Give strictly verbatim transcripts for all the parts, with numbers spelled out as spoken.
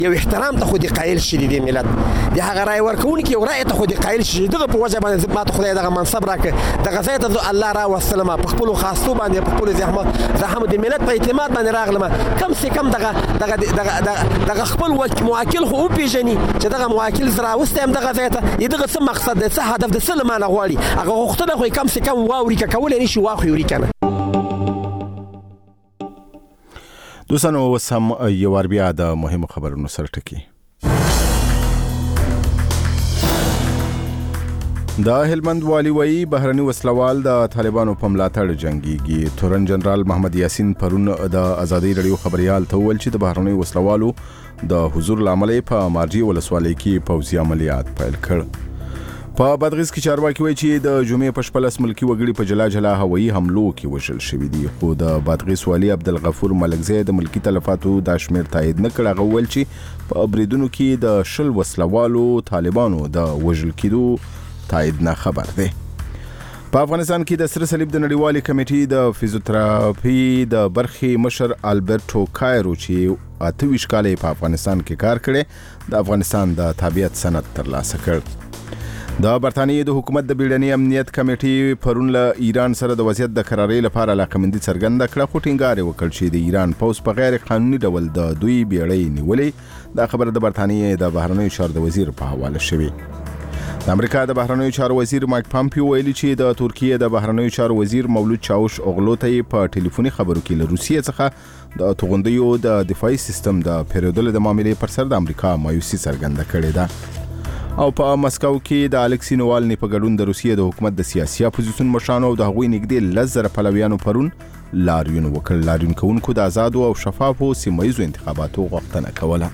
یو احترام ته خو دې قایل شي دې ملت د هغه رای ورکوونکي یو رای ته خو دې قایل شي دغه په وجه باندې ما ته خدای دغه منصب راکړ دغه ځای ته الله را وسلم په خپلو خاصو باندې په خپلو زحمت زحمت د ملت په اعتماد باندې راغلم کم سې کم دغه دغه دغه دغه خپل موکل خو وپېژني چې دغه موکل زه راوستی یم دغه ځای ته دغه څه مقصد دی څه هدف دی څه له مانه غواړي هغه غوښتنه خو یې کم سې کم واوري که کولی نه شي واخلي وري که نه دوستانو اوس هم یو وار بیا د مهمو خبرونو سره ټکي د هلمند والي وایي بهرني وسلوال د طالبانو په ملاتړ جنګيږي تورن جنرال محمد یاسین پرون د ازادي رادیو خبريال ته ویل چې د بهرني وسلوالو د حضور لامل په مارجی ولسوالۍ کې پوځي عملیات پیل کړ په بادغیس کې چارواکي وایي چې د جمعې په شپه لس ملکي وګړي په جلا جلا هوایي حملو کې وژل شوي دي خو د بادغیس والي عبدالغفور ملکزی د ملکي تلفاتو دا شمېر تایید نه کړ هغه ویل چې په بریدونو کې د شل وسلوالو طالبانو د وژل کېدو تایید نه خبر دی په افغانستان کې د سره صلیب د نړیوالې کمیټې د فزیوتراپي د برخې مشر البرټو کایرو چې اته ویشت کاله په افغانستان کې کار کړی د افغانستان د تابعیت سند ترلاسه کړ د برتانیې د حکومت د بیړني امنیت کمیټې پرون له ایران سره د وضعیت د قرارۍ لپاره علاقمندي څرګنده کړه خو ټینګار یې وکړ چې د ایران پوځ په غیر قانوني ډول د دوی بیړۍ نیولې دا خبره د برتانیې د بهرنیو چارو د وزیر په حواله شوې د امریکا د بهرنیو چارو وزیر مایک پامپیو ویلي چې د ترکیې د بهرنیو چارو وزیر مولود چاوش اوغلو ته په ټلیفوني خبرو کې له روسیې څخه د توغندیو د دفاعي سیستم د پیرودلو د معاملې پر سر د امریکا مایوسي څرګنده کړې ده او په مسکو کې د الکسی نووالني په ګډون د روسیې د حکومت د سیاسي اپوزیسیون مشرانو او د هغوی نږدې لس زره پلویانو پرون لاریون وکړ لاریون کوونکو د آزادو او شفافو سیمه ییزو انتخاباتو غوښتنه کوله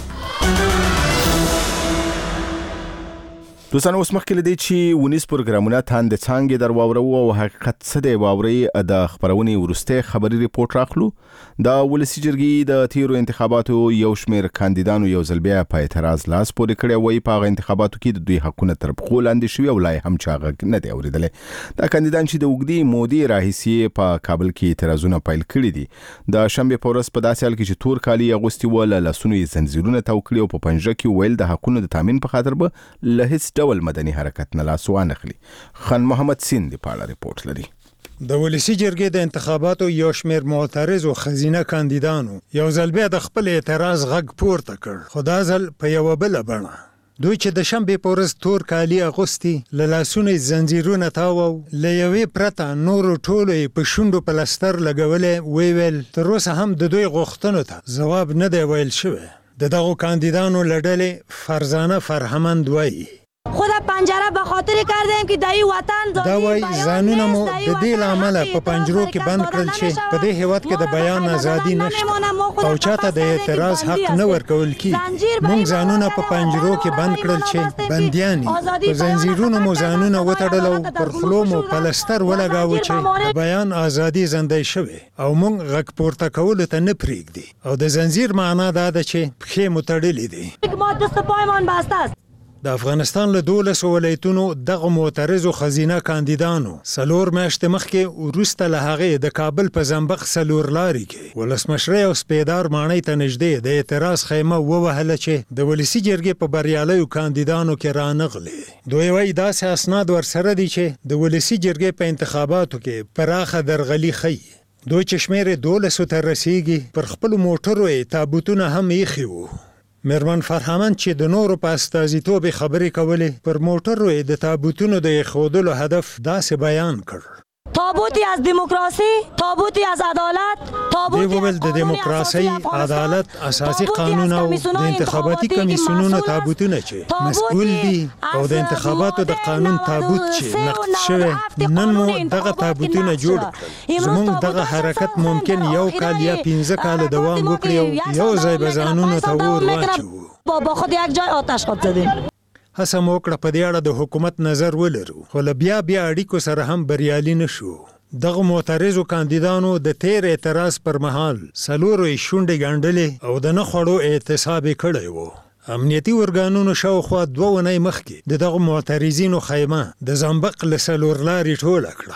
دوستانو اوس مخکې له دې چې ونیس پروګرامونه تاندې څانګې در واورو او حقیقت څه دی واورئ د خپرونې وروستی خبري رپورټ راخلو د ولسي جرګې د تیرو انتخاباتو یو شمېر کاندیدانو یو ځل بیا په اعتراض لاس پورې کړی وایي په هغه انتخاباتو کې د دوی حقونه تر پښو لاندې شوي او لا یې هم چا غږ نه دی اورېدلی دا کاندیدان چې د اوږدې مودې راهیسې په کابل کې اعتراضونه پیل کړي دي د شنبې په ورځ په داسې حال کې چې تور کالي یې اغوستي وو له لاسونو یې زنځیرونه تاو کړي او په پنجره کې ویل د حقونو د تامین په خاطر به له هیڅ ډول مدني حرکت نه لاس وانخلي خان محمد سین دی په اړه ریپورت لري د ولسی جرګې د انتخاباتو یو شمېر معترض او خزینه کاندیدانو یو ځل بیا د خپل اعتراض غږ پورته کړ خو دا ځل په یوه بله بڼه دوی چې د شنبې په ورځ تور کالي اغوستي له لاسونو یې زنځیرونه تاوو له یوې پرته نورو ټولو یې په شونډو پلستر لګولی ویل تر اوسه هم د دوی غوښتنو ته ځواب نه دی ویل شوی د دغو کاندیدانو له ډلې فرزانه فرهمند وایي خود پنجره به خاطر کردیم که دای وطن دا وای زانونه مو د دې لامل په پنجرو کې بند کړل چې په دې هیواد کې د بیان ازادي نشته او چاته د اعتراض حق نه ورکول کی موږ زانونه په پنجرو کې بند کړل چې بندياني په زنجیرونو مو زانونه وتړل او پر خلو مو پلستر ولګاوه چې د بیان ازادي زندې شوه او موږ غږ پورته کول ته نه پریږدي او د زنجیر معنا دا ده چې پخې مو تړلې دي ما دست پایمان بسته است د افغانستان له دولسو ولایتونو دغه معترضو خزینه کاندیدانو څلور میاشتې مخکې وروسته له هغې د کابل په زنبق څلور لارې کې ولسمشرۍ او سپیدار ماڼۍ ته نږدې د اعتراض خیمه ووهله چې د ولسي جرګې په بریالیو کاندیدانو کې رانغلې دوی وایي داسې اسناد ورسره دي چې د ولسي جرګې په انتخاباتو کې پراخه درغلي ښیي دوی چې شمېر دولسو ته رسیږي پر خپلو موټرو یې تابوتونه هم ایښي وو میرمن فرهمند چې د نورو په استازیتوب خبرې کولې پر موټرو یې د تابوتونو د ایښودلو هدف داسې بیان کړ تابوتی از دموکراسی تابوتی از عدالت تابوتی دی وویل د دموکراسي عدالت اساسي قانون او د انتخاباتي کمیسیونونو تابوتونه چې مسؤل دي او د انتخاباتو د قانون تابوت چې نقد شوی نن مو دغه تابوتونه جوړ کړل زموږ دغه حرکت ممکن یو کال یا پنځه کال دوام وکړي او یو ځای به ځانونو ته اور واچوو با خود یک جای آتش خود زدیم هڅه مو وکړه په دې اړه د حکومت نظر ولرو خو له بیا بیا اړیکو سره هم بریالي نه شو دغه معترضو کاندیدانو د تیر اعتراض پر مهال څلورو یې شونډې ګنډلې او د نه خوړو اعتصاب یې کړی و امنیتي ارګانونو شاوخوا دوه اونۍ مخکې د دغه معترضینو خیمه د زنبق له څلور لارې ټوله کړه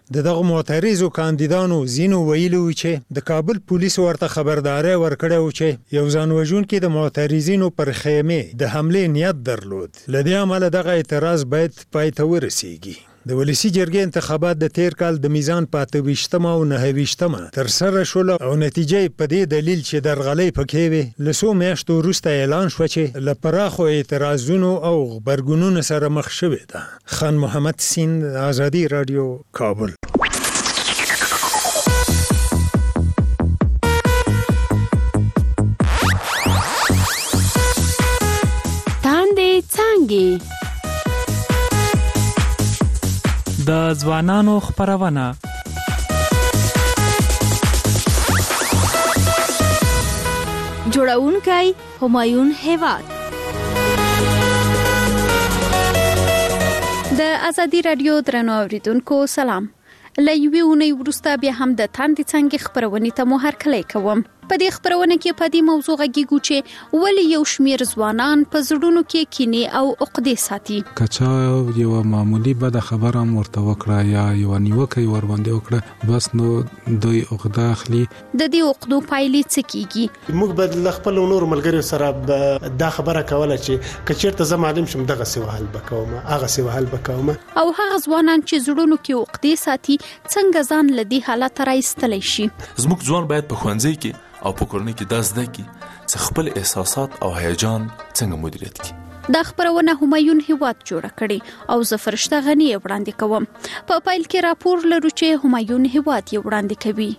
د دغه معترضو کاندیدانو ځینو ویلي وو چې د کابل پولیسو ورته خبرداری ورکړی و چې یو ځان وژونکي د معترضینو پر خیمې د حملې نیت درلود. له دې امله دغه اعتراض باید پای ته ورسیږي. د ولسی جرګې انتخابات د تیر کال د میزان په اته ویشتمه او نهه ویشتمه ترسره شول او نتیجه په دې دلیل چې درغلۍ پکې وي له څو میاشتو وروسته اعلان شو چې له پراخو اعتراضونو او غبرګونونو سره مخ شوې ده. خان محمد سیند، آزادي رادیو، کابل. تاندې څانګې د ځوانانو خپرونه. جوړونکی همایون هیواد. د آزادي رادیو درنو اوریدونکو سلام. له یوې اونۍ وروسته بیا هم د تاندې څانګې خپرونې ته مو هرکلی کوم. په دې خپرونه کې په دې موضوع غږیږو چې ولې یو شمېر ځوانان په زړونو کې کینې او عقدې ساتي. که چا یو معمولی بده خبره هم ورته وکړه یا یو نیوکه یې ورباندې وکړه، بس نو دوی عقده اخلي. د دې عقدو پایلې څه کیږي؟ موږ به له خپل نورو ملګرو سره دا خبره کوله چې که چېرته زه معلم شم دغسې وهل به کوم، هغسې وهل به کوم. او هغه ځوانان چې زړونو کې عقدې ساتي څنګه ځان له دې حالته راایستلی شي؟ زموږ ځوان باید په ښوونځي کې او په کورنۍ کې دا زده کړي چې خپل احساسات او هیجان څنګه مدیریت کړي. دا خبرونه همایون هیواد جوړه کړي او زه فرشته غنی وړاندې کوم. په پایل کې راپور لرو چې همایون هیواد یې وړاندې کوي.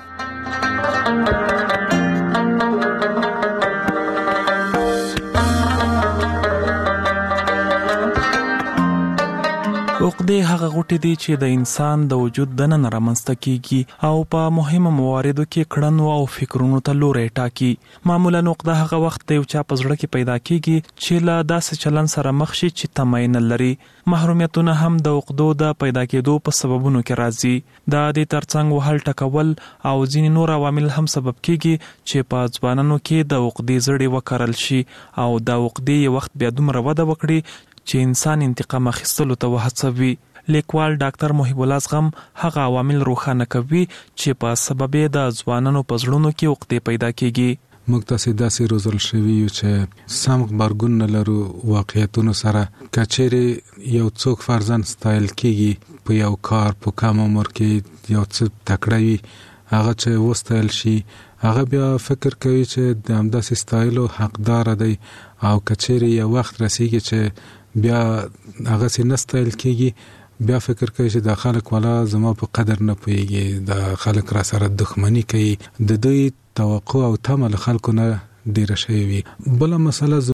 عقدې هغه غوټې دي چې د انسان د وجود دننه رامنځته کیږي او په مهمه مواردو کې کړنو او فکرونو ته لوری ټاکي. معمولا عقده هغه وخت د یو چا په زړه کې پیدا کیږي چې له داسې چلن سره مخ شي چې تمایل نه لري. محرومیتونه هم د عقدو د پیدا کېدو په سببونو کې راځي. د دې ترڅنګ وهل ټکول او ځینې نور عوامل هم سبب کیږي چې په ځوانانو کې د عقدې زړې وکرل شي او د عقدې یو وخت بیا دومره وده وکړي چې انسان انتقام اخیستلو ته وهڅوي. لیکوال ډاکټر محب الله زغم هغه عوامل روښانه کوي چې په سبب د ځوانانو په زړونو کې عقدې پیدا کیږي. موږ تاسې داسې روزل شوي یو چې سم غبرګون نه لرو واقعیتونو سره. که چیرې یو څوک فرضاً ستایل کیږي په یو کار په کم عمر کې یو څه تکړه وي، هغه چې وستایل شي هغه بیا فکر کوي چې د همداسې ستایلو حقدار دی. او که چیرې یو وخت رسیږي چې بیا هغه سي نستایل کیږي، بیا فکر کوي چې د خلک والا زما په قدر نه پوهیږي، د خلک را سره دښمنی کوي. د دوی توقع او تمه له خلکو نه ډیره شوی وي. بل مسله